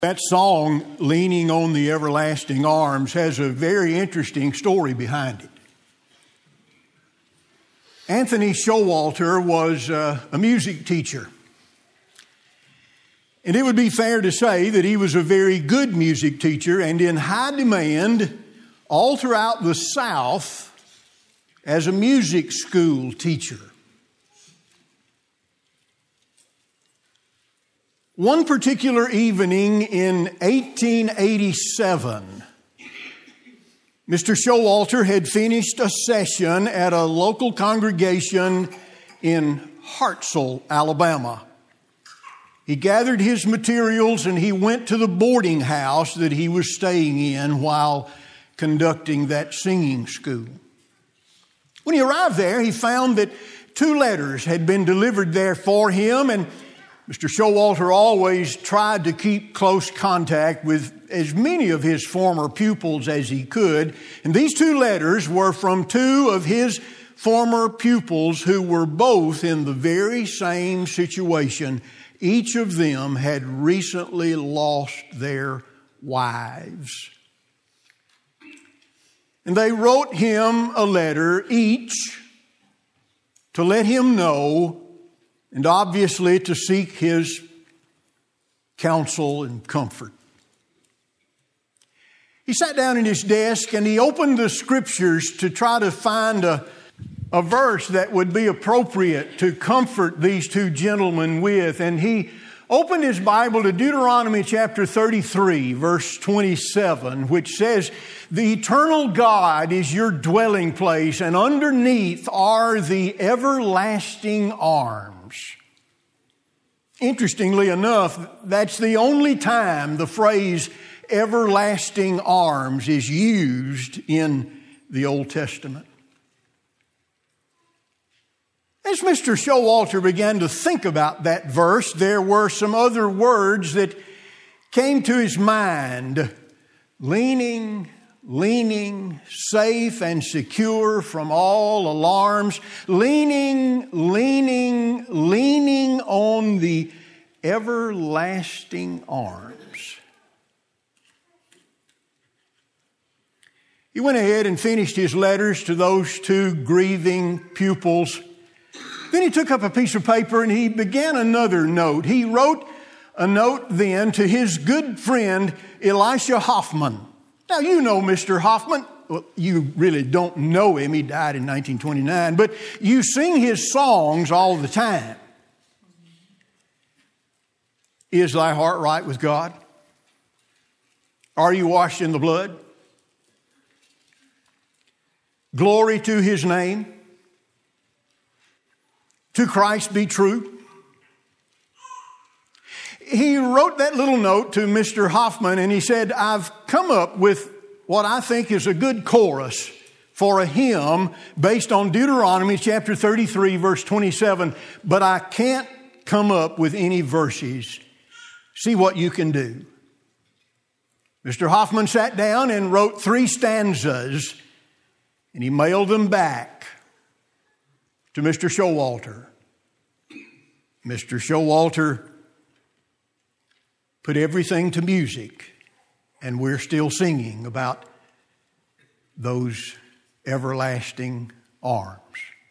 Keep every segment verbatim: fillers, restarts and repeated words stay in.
That song, Leaning on the Everlasting Arms, has a very interesting story behind it. Anthony Showalter was uh, a music teacher. And it would be fair to say that he was a very good music teacher and in high demand all throughout the South as a music school teacher. One particular evening in eighteen eighty-seven, Mister Showalter had finished a session at a local congregation in Hartselle, Alabama. He gathered his materials and he went to the boarding house that he was staying in while conducting that singing school. When he arrived there, he found that two letters had been delivered there for him, and Mister Showalter always tried to keep close contact with as many of his former pupils as he could. And these two letters were from two of his former pupils who were both in the very same situation. Each of them had recently lost their wives. And they wrote him a letter each to let him know, and obviously to seek his counsel and comfort. He sat down at his desk and he opened the scriptures to try to find a, a verse that would be appropriate to comfort these two gentlemen with. And he opened his Bible to Deuteronomy chapter thirty-three, verse twenty-seven, which says, "The eternal God is your dwelling place, and underneath are the everlasting arms." Interestingly enough, that's the only time the phrase everlasting arms is used in the Old Testament. As Mister Showalter began to think about that verse, there were some other words that came to his mind. Leaning, leaning, safe and secure from all alarms. Leaning, leaning, leaning on the everlasting arms. He went ahead and finished his letters to those two grieving pupils. Then he took up a piece of paper and he began another note. He wrote a note then to his good friend Elisha Hoffman. Now, you know Mister Hoffman. Well, you really don't know him. He died in nineteen twenty-nine. But you sing his songs all the time. Is thy heart right with God? Are you washed in the blood? Glory to his name. To Christ be true. He wrote that little note to Mister Hoffman and he said, "I've come up with what I think is a good chorus for a hymn based on Deuteronomy chapter thirty-three, verse twenty-seven, but I can't come up with any verses. See what you can do." Mister Hoffman sat down and wrote three stanzas and he mailed them back to Mister Showalter. Mister Showalter put everything to music, and we're still singing about those everlasting arms.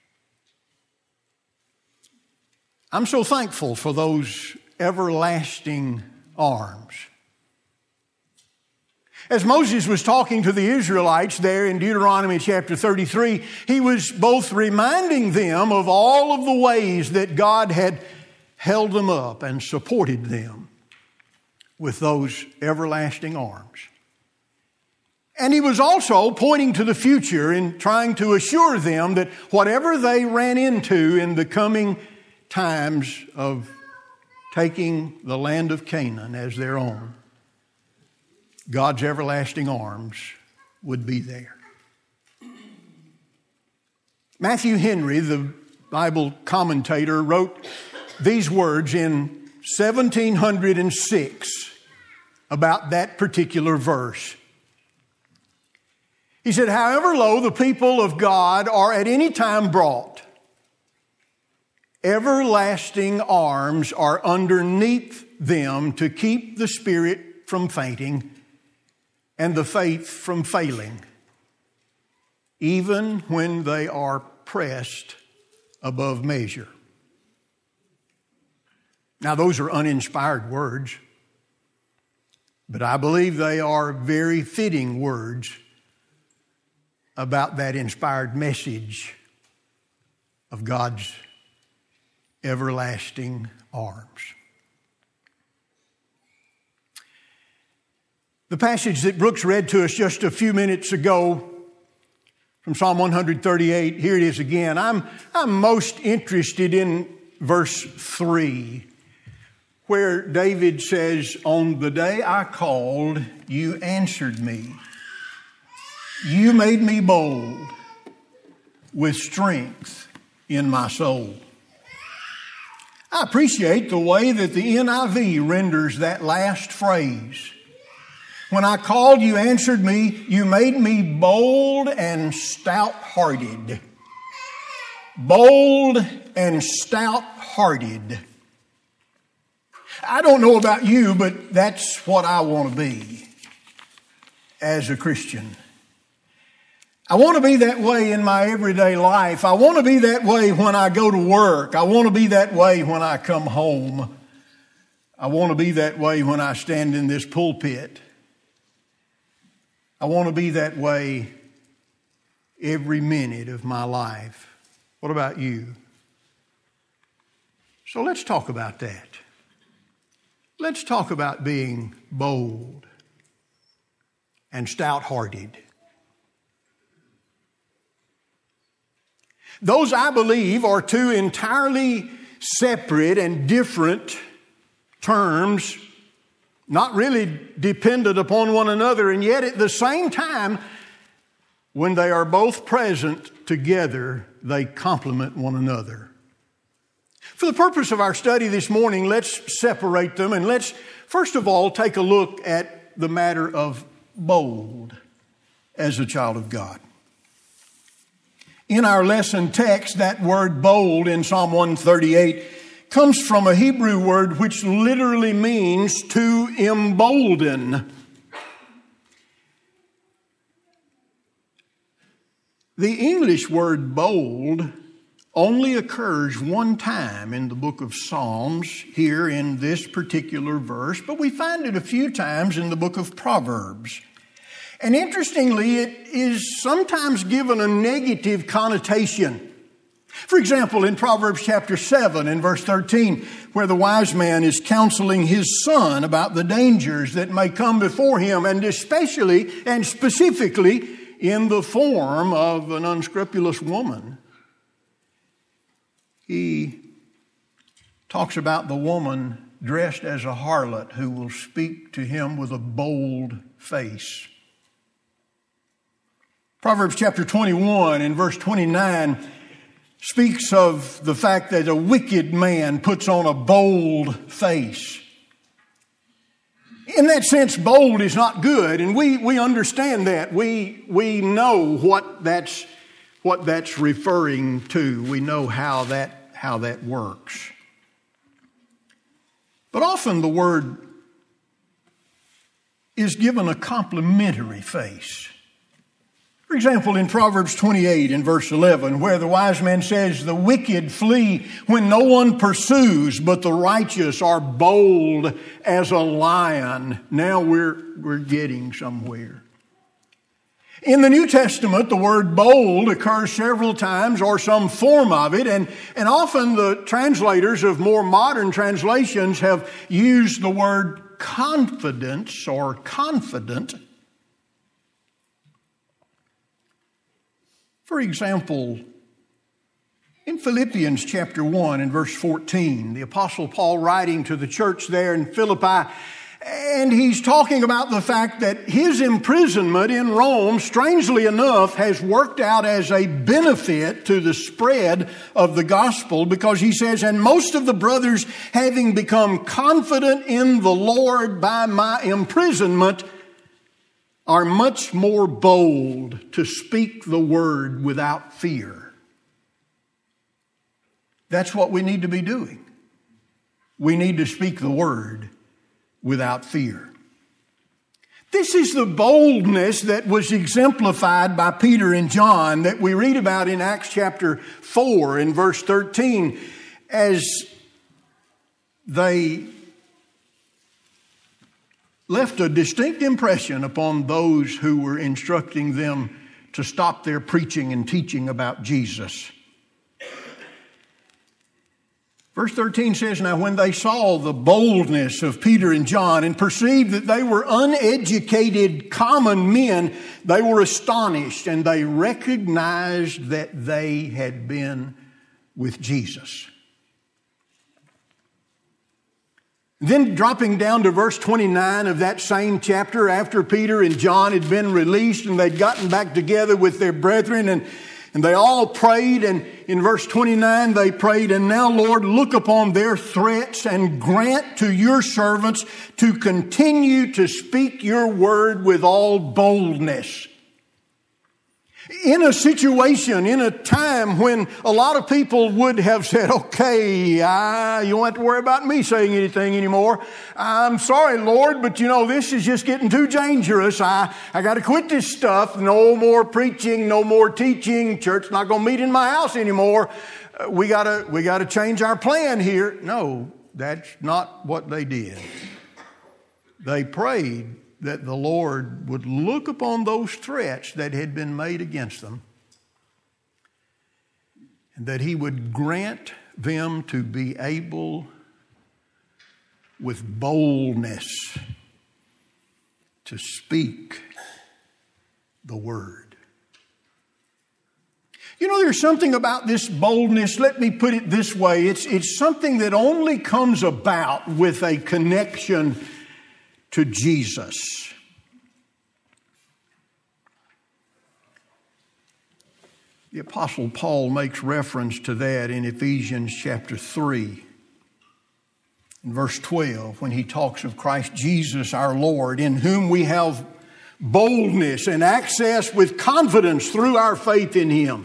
I'm so thankful for those everlasting arms. As Moses was talking to the Israelites there in Deuteronomy chapter thirty-three, he was both reminding them of all of the ways that God had held them up and supported them with those everlasting arms. And he was also pointing to the future and trying to assure them that whatever they ran into in the coming times of taking the land of Canaan as their own, God's everlasting arms would be there. Matthew Henry, the Bible commentator, wrote these words in seventeen oh six about that particular verse. He said, "However low the people of God are at any time brought, everlasting arms are underneath them to keep the spirit from fainting and the faith from failing, even when they are pressed above measure. Now, those are uninspired words, but I believe they are very fitting words about that inspired message of God's everlasting arms. The passage that Brooks read to us just a few minutes ago from Psalm one thirty-eight, here it is again. I'm, I'm most interested in verse three, where David says, "On the day I called, you answered me. You made me bold with strength in my soul." I appreciate the way that the N I V renders that last phrase. When I called, you answered me. You made me bold and stout-hearted. Bold and stout-hearted. I don't know about you, but that's what I want to be as a Christian. I want to be that way in my everyday life. I want to be that way when I go to work. I want to be that way when I come home. I want to be that way when I stand in this pulpit. I want to be that way every minute of my life. What about you? So let's talk about that. Let's talk about being bold and stout-hearted. Those, I believe, are two entirely separate and different terms, not really dependent upon one another, and yet at the same time, when they are both present together, they complement one another. For the purpose of our study this morning, let's separate them, and let's first of all take a look at the matter of bold as a child of God. In our lesson text, that word bold in Psalm one thirty-eight comes from a Hebrew word which literally means to embolden. The English word bold only occurs one time in the book of Psalms, here in this particular verse, but we find it a few times in the book of Proverbs. And interestingly, it is sometimes given a negative connotation. For example, in Proverbs chapter seven and verse thirteen, where the wise man is counseling his son about the dangers that may come before him, and especially and specifically in the form of an unscrupulous woman. He talks about the woman dressed as a harlot who will speak to him with a bold face. Proverbs chapter twenty-one and verse twenty-nine speaks of the fact that a wicked man puts on a bold face. In that sense, bold is not good, and we, we understand that. We, we know what that's, what that's referring to. We know how that, how that works. But often the word is given a complimentary face. For example, in Proverbs twenty-eight and verse eleven, where the wise man says, "The wicked flee when no one pursues, but the righteous are bold as a lion." Now we're, we're getting somewhere. In the New Testament, the word bold occurs several times, or some form of it, and, and often the translators of more modern translations have used the word confidence or confident. For example, in Philippians chapter one and verse fourteen, the Apostle Paul writing to the church there in Philippi, and he's talking about the fact that his imprisonment in Rome, strangely enough, has worked out as a benefit to the spread of the gospel, because he says, "And most of the brothers, having become confident in the Lord by my imprisonment, are much more bold to speak the word without fear." That's what we need to be doing. We need to speak the word without fear. This is the boldness that was exemplified by Peter and John that we read about in Acts chapter four in verse thirteen as they left a distinct impression upon those who were instructing them to stop their preaching and teaching about Jesus. Verse thirteen says, "Now when they saw the boldness of Peter and John and perceived that they were uneducated common men, they were astonished, and they recognized that they had been with Jesus." Then dropping down to verse twenty-nine of that same chapter, after Peter and John had been released and they'd gotten back together with their brethren and, and they all prayed, and in verse twenty-nine they prayed, "And now, Lord, look upon their threats and grant to your servants to continue to speak your word with all boldness." In a situation, in a time when a lot of people would have said, "Okay, uh, you don't have to worry about me saying anything anymore. I'm sorry, Lord, but you know, this is just getting too dangerous. I, I got to quit this stuff. No more preaching, no more teaching. Church not going to meet in my house anymore. Uh, we got to we got to change our plan here." No, that's not what they did. They prayed that the Lord would look upon those threats that had been made against them, and that He would grant them to be able with boldness to speak the word. You know, there's something about this boldness, let me put it this way, it's, it's something that only comes about with a connection to Jesus. The Apostle Paul makes reference to that in Ephesians chapter three, in verse twelve, when he talks of Christ Jesus our Lord, in whom we have boldness and access with confidence through our faith in Him.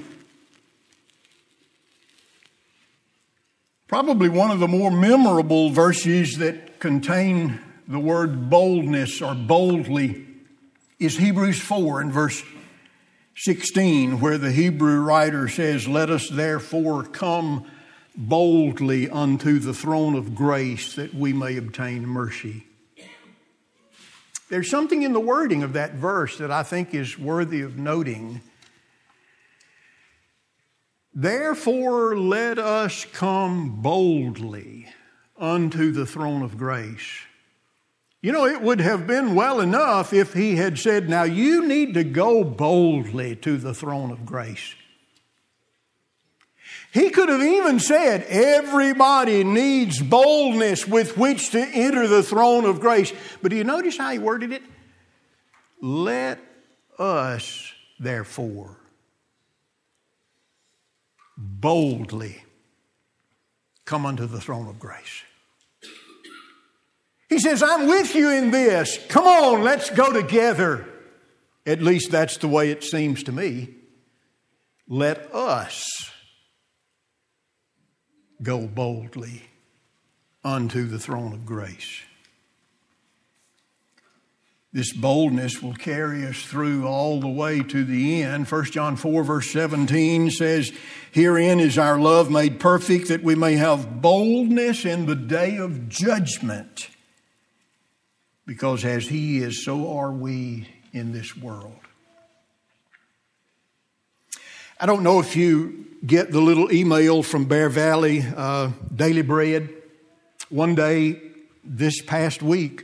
Probably one of the more memorable verses that contain the word boldness or boldly is Hebrews four in verse sixteen, where the Hebrew writer says, "Let us therefore come boldly unto the throne of grace that we may obtain mercy." There's something in the wording of that verse that I think is worthy of noting. Therefore, let us come boldly unto the throne of grace. You know, it would have been well enough if he had said, "Now you need to go boldly to the throne of grace." He could have even said, everybody needs boldness with which to enter the throne of grace. But do you notice how he worded it? Let us, therefore, boldly come unto the throne of grace. He says, I'm with you in this. Come on, let's go together. At least that's the way it seems to me. Let us go boldly unto the throne of grace. This boldness will carry us through all the way to the end. First John four verse seventeen says, "Herein is our love made perfect, that we may have boldness in the day of judgment. Because as He is, so are we in this world." I don't know if you get the little email from Bear Valley uh, Daily Bread. One day this past week,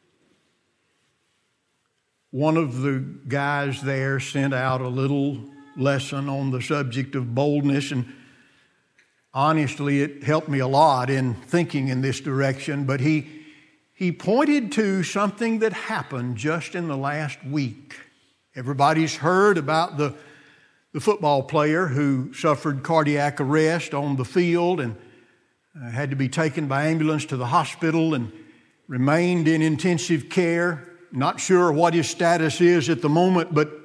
one of the guys there sent out a little lesson on the subject of boldness, and honestly, it helped me a lot in thinking in this direction. But he he pointed to something that happened just in the last week. Everybody's heard about the the football player who suffered cardiac arrest on the field and uh, had to be taken by ambulance to the hospital and remained in intensive care. Not sure what his status is at the moment, but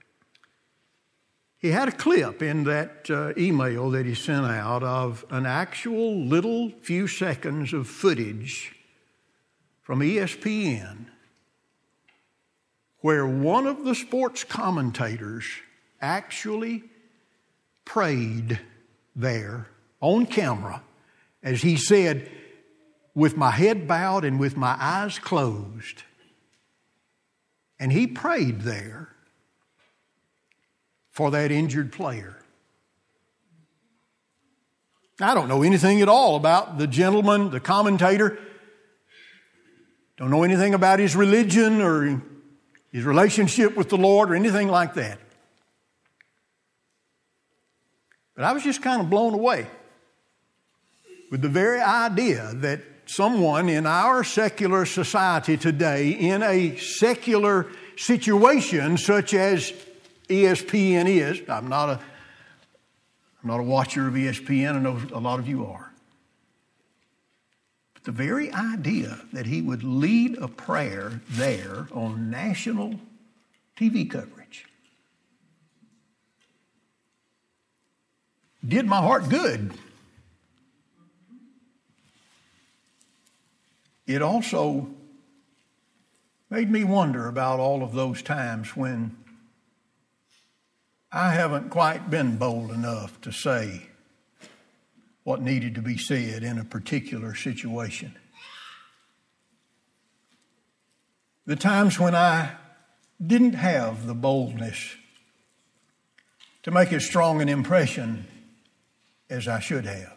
he had a clip in that uh, email that he sent out of an actual little few seconds of footage from E S P N where one of the sports commentators actually prayed there on camera as he said, with my head bowed and with my eyes closed. And he prayed there for that injured player. I don't know anything at all about the gentleman, the commentator. Don't know anything about his religion or his relationship with the Lord or anything like that. But I was just kind of blown away with the very idea that someone in our secular society today, in a secular situation such as E S P N is, I'm not a I'm not a watcher of E S P N, I know a lot of you are. But the very idea that he would lead a prayer there on national T V coverage did my heart good. It also made me wonder about all of those times when I haven't quite been bold enough to say what needed to be said in a particular situation. The times when I didn't have the boldness to make as strong an impression as I should have.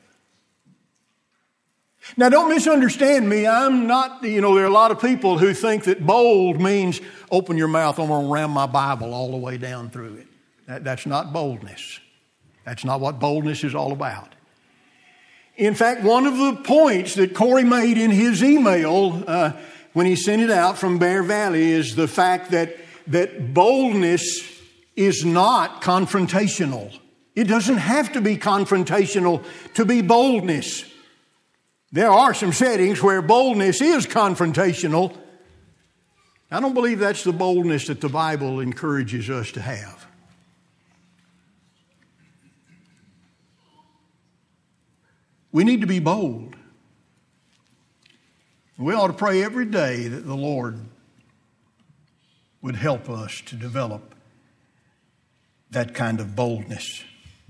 Now, don't misunderstand me. I'm not, you know, there are a lot of people who think that bold means open your mouth, I'm going to ram my Bible all the way down through it. That, that's not boldness. That's not what boldness is all about. In fact, one of the points that Corey made in his email uh, when he sent it out from Bear Valley is the fact that, that boldness is not confrontational. It doesn't have to be confrontational to be boldness. There are some settings where boldness is confrontational. I don't believe that's the boldness that the Bible encourages us to have. We need to be bold. We ought to pray every day that the Lord would help us to develop that kind of boldness.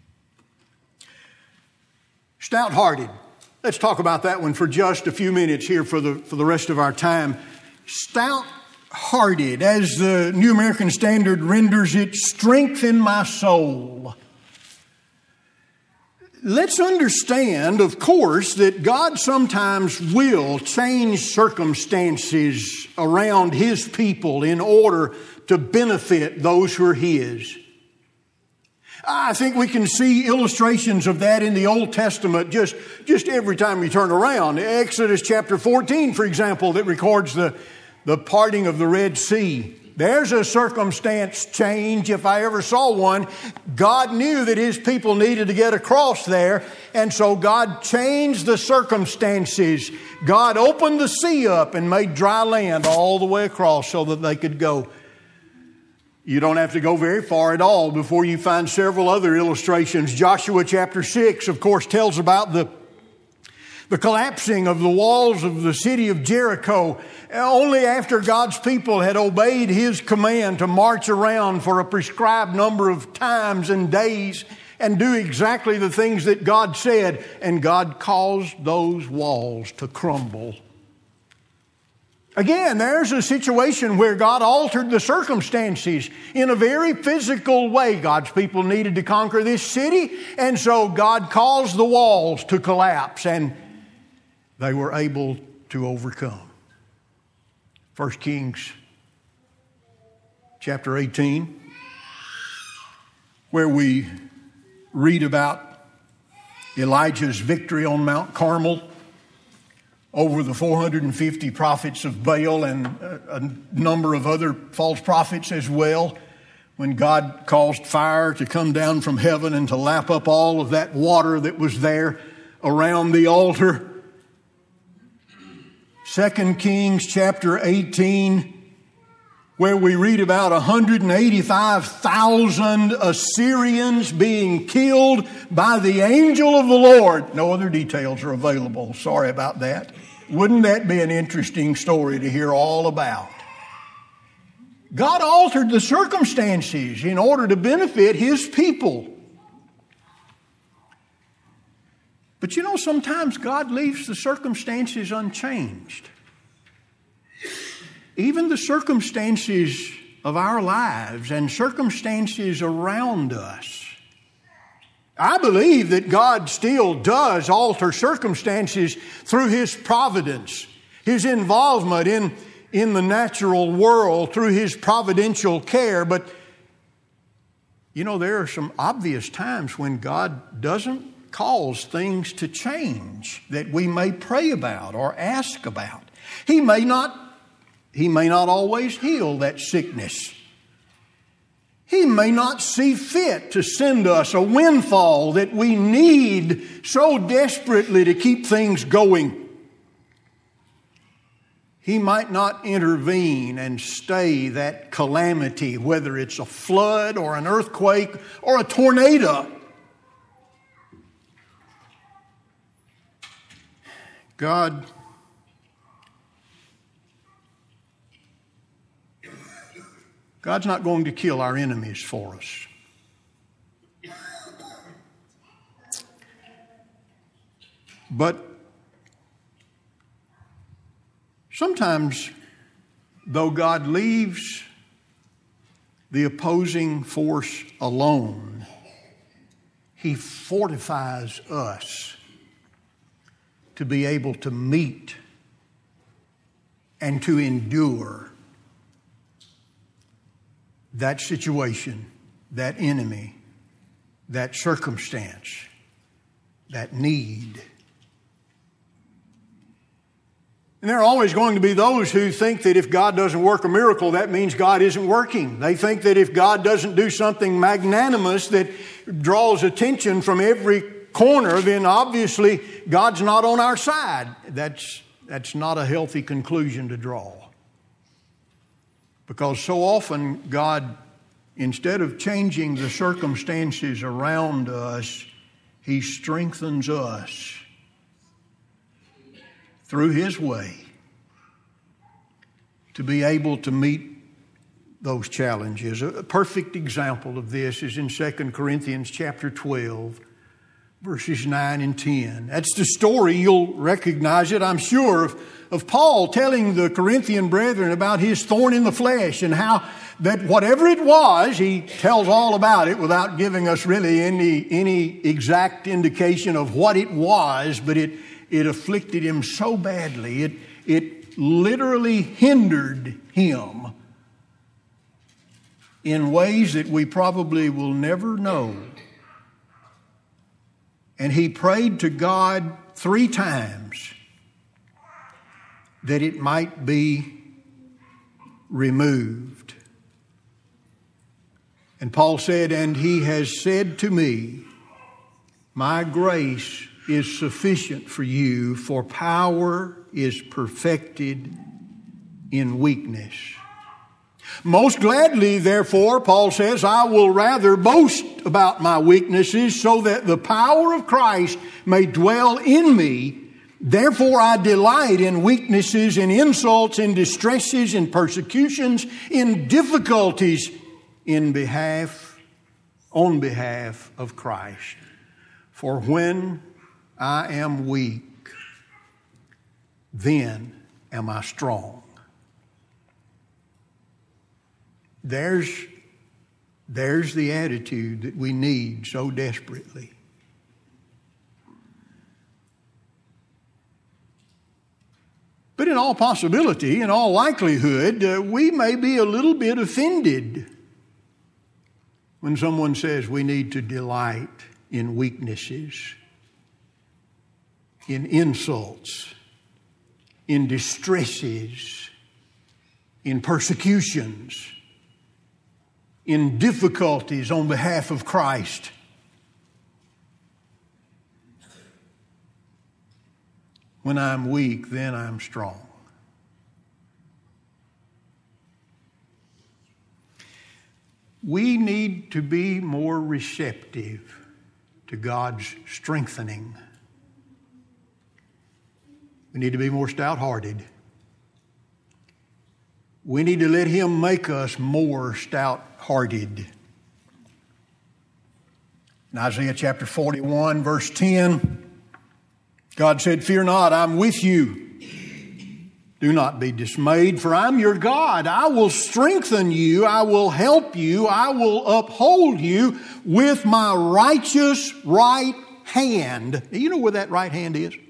Stout-hearted. Let's talk about that one for just a few minutes here for the, for the rest of our time. Stout-hearted, as the New American Standard renders it, strengthen my soul. Let's understand, of course, that God sometimes will change circumstances around His people in order to benefit those who are His. I think we can see illustrations of that in the Old Testament just, just every time we turn around. Exodus chapter fourteen, for example, that records the, the parting of the Red Sea. There's a circumstance change if I ever saw one. God knew that His people needed to get across there, and so God changed the circumstances. God opened the sea up and made dry land all the way across so that they could go. You don't have to go very far at all before you find several other illustrations. Joshua chapter six, of course, tells about the, the collapsing of the walls of the city of Jericho only after God's people had obeyed His command to march around for a prescribed number of times and days and do exactly the things that God said, and God caused those walls to crumble. Again, there's a situation where God altered the circumstances in a very physical way. God's people needed to conquer this city, and so God caused the walls to collapse, and they were able to overcome. First Kings chapter eighteen, where we read about Elijah's victory on Mount Carmel over the four hundred fifty prophets of Baal and a number of other false prophets as well, when God caused fire to come down from heaven and to lap up all of that water that was there around the altar. Second Kings chapter eighteen, where we read about one hundred eighty-five thousand Assyrians being killed by the angel of the Lord. No other details are available. Sorry about that. Wouldn't that be an interesting story to hear all about? God altered the circumstances in order to benefit His people. But you know, sometimes God leaves the circumstances unchanged. Even the circumstances of our lives and circumstances around us. I believe that God still does alter circumstances through His providence, His involvement in, in the natural world, through His providential care. But, you know, there are some obvious times when God doesn't cause things to change that we may pray about or ask about. He may not, He may not always heal that sickness. He may not see fit to send us a windfall that we need so desperately to keep things going. He might not intervene and stay that calamity, whether it's a flood or an earthquake or a tornado. God God's not going to kill our enemies for us. But sometimes, though God leaves the opposing force alone, He fortifies us to be able to meet and to endure that situation, that enemy, that circumstance, that need. And there are always going to be those who think that if God doesn't work a miracle, that means God isn't working. They think that if God doesn't do something magnanimous that draws attention from every corner, then obviously God's not on our side. That's, that's not a healthy conclusion to draw. Because so often God, instead of changing the circumstances around us, He strengthens us through His way to be able to meet those challenges. A perfect example of this is in Second Corinthians chapter twelve, verses nine and ten. That's the story, you'll recognize it, I'm sure, of, of Paul telling the Corinthian brethren about his thorn in the flesh and how that whatever it was, he tells all about it without giving us really any, any exact indication of what it was, but it, it afflicted him so badly. It, it literally hindered him in ways that we probably will never know. And he prayed to God three times that it might be removed. And Paul said, "And He has said to me, my grace is sufficient for you, for power is perfected in weakness. Most gladly, therefore," Paul says, "I will rather boast about my weaknesses so that the power of Christ may dwell in me. Therefore I delight in weaknesses, in insults, in distresses, in persecutions, in difficulties, in behalf, on behalf of Christ. For when I am weak, then am I strong." There's, there's the attitude that we need so desperately. But in all possibility, in all likelihood, uh, we may be a little bit offended when someone says we need to delight in weaknesses, in insults, in distresses, in persecutions, in difficulties on behalf of Christ. When I'm weak, then I'm strong. We need to be more receptive to God's strengthening. We need to be more stout-hearted. We need to let Him make us more stout-hearted. In Isaiah chapter forty-one, verse ten, God said, "Fear not, I'm with you. Do not be dismayed, for I'm your God. I will strengthen you. I will help you. I will uphold you with my righteous right hand." Do you know where that right hand is?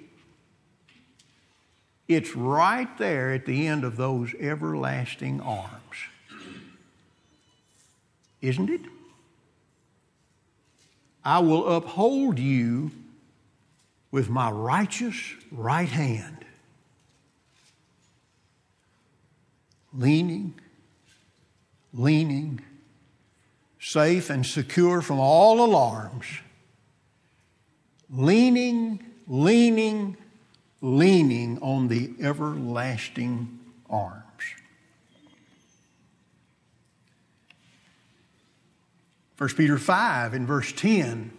It's right there at the end of those everlasting arms. Isn't it? I will uphold you with my righteous right hand. Leaning, leaning, safe and secure from all alarms. Leaning, leaning, leaning on the everlasting arms. First Peter five in verse ten.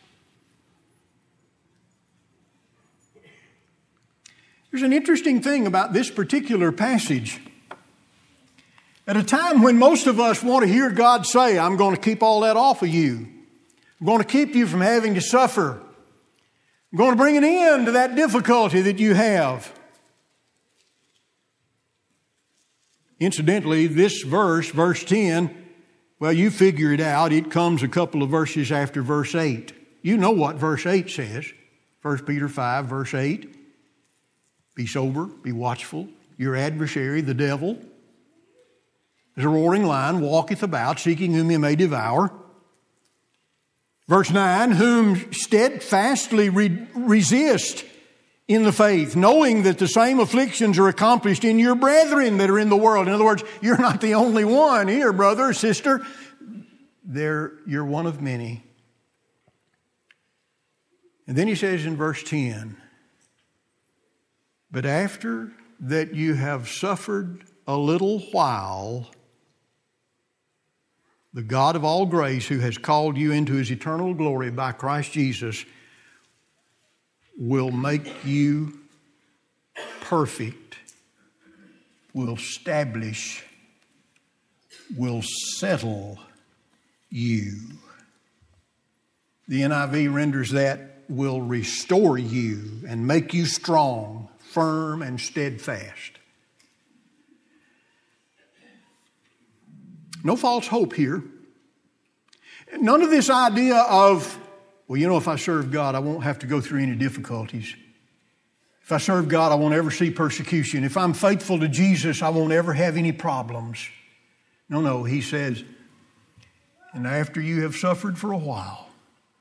There's an interesting thing about this particular passage. At a time when most of us want to hear God say, "I'm going to keep all that off of you. I'm going to keep you from having to suffer. I'm going to bring an end to that difficulty that you have." Incidentally, this verse, verse ten, well, you figure it out. It comes a couple of verses after verse eight. You know what verse eight says. First Peter five, verse eight. "Be sober, be watchful. Your adversary, the devil, as a roaring lion, walketh about, seeking whom he may devour." Verse nine, "Whom steadfastly re- resist in the faith, knowing that the same afflictions are accomplished in your brethren that are in the world." In other words, you're not the only one here, brother or sister. There, you're one of many. And then he says in verse ten, "But after that you have suffered a little while, the God of all grace, who has called you into His eternal glory by Christ Jesus, will make you perfect, will establish, will settle you." The N I V renders that, "will restore you and make you strong, firm, and steadfast." No false hope here. None of this idea of, well, you know, if I serve God, I won't have to go through any difficulties. If I serve God, I won't ever see persecution. If I'm faithful to Jesus, I won't ever have any problems. No, no, he says, "And after you have suffered for a while,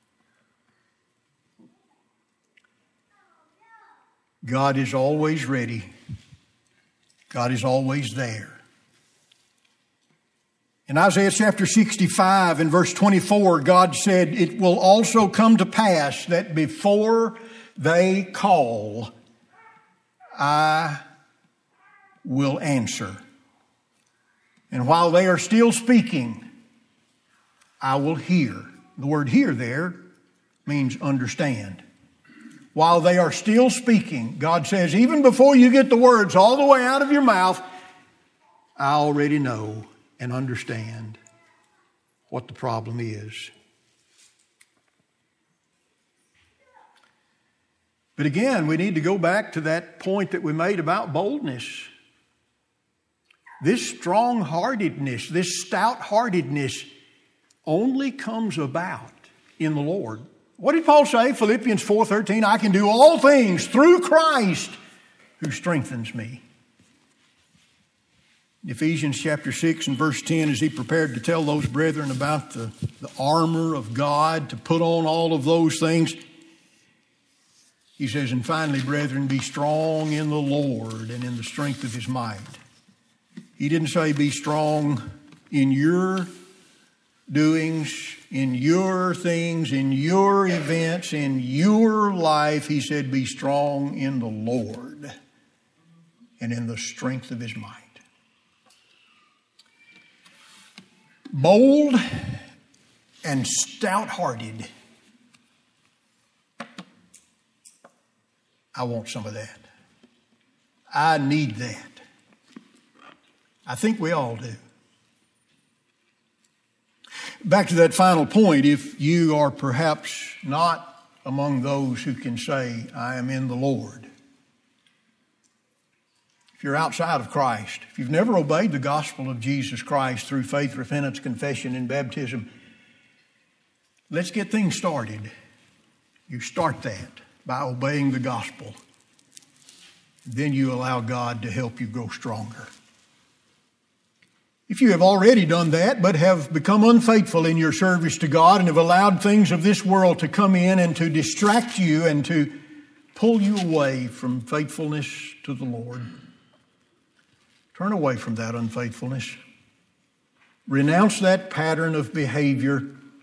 God is always ready. God is always there." In Isaiah chapter sixty-five and verse twenty-four, God said, "It will also come to pass that before they call, I will answer. And while they are still speaking, I will hear." The word "hear" there means understand. While they are still speaking, God says, even before you get the words all the way out of your mouth, I already know and understand what the problem is. But again, we need to go back to that point that we made about boldness. This strong-heartedness, this stout-heartedness only comes about in the Lord. What did Paul say? Philippians four thirteen, "I can do all things through Christ who strengthens me." Ephesians chapter six and verse ten, as he prepared to tell those brethren about the, the armor of God, to put on all of those things, he says, "And finally, brethren, be strong in the Lord and in the strength of His might." He didn't say be strong in your doings, in your things, in your events, in your life. He said be strong in the Lord and in the strength of His might. Bold and stout-hearted. I want some of that. I need that. I think we all do. Back to that final point, if you are perhaps not among those who can say, I am in the Lord. If you're outside of Christ, if you've never obeyed the gospel of Jesus Christ through faith, repentance, confession, and baptism, let's get things started. You start that by obeying the gospel. Then you allow God to help you grow stronger. If you have already done that, but have become unfaithful in your service to God and have allowed things of this world to come in and to distract you and to pull you away from faithfulness to the Lord, turn away from that unfaithfulness. Renounce that pattern of behavior.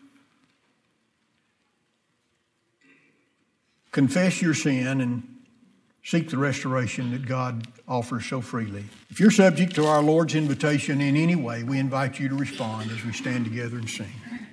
Confess your sin and seek the restoration that God offers so freely. If you're subject to our Lord's invitation in any way, we invite you to respond as we stand together and sing.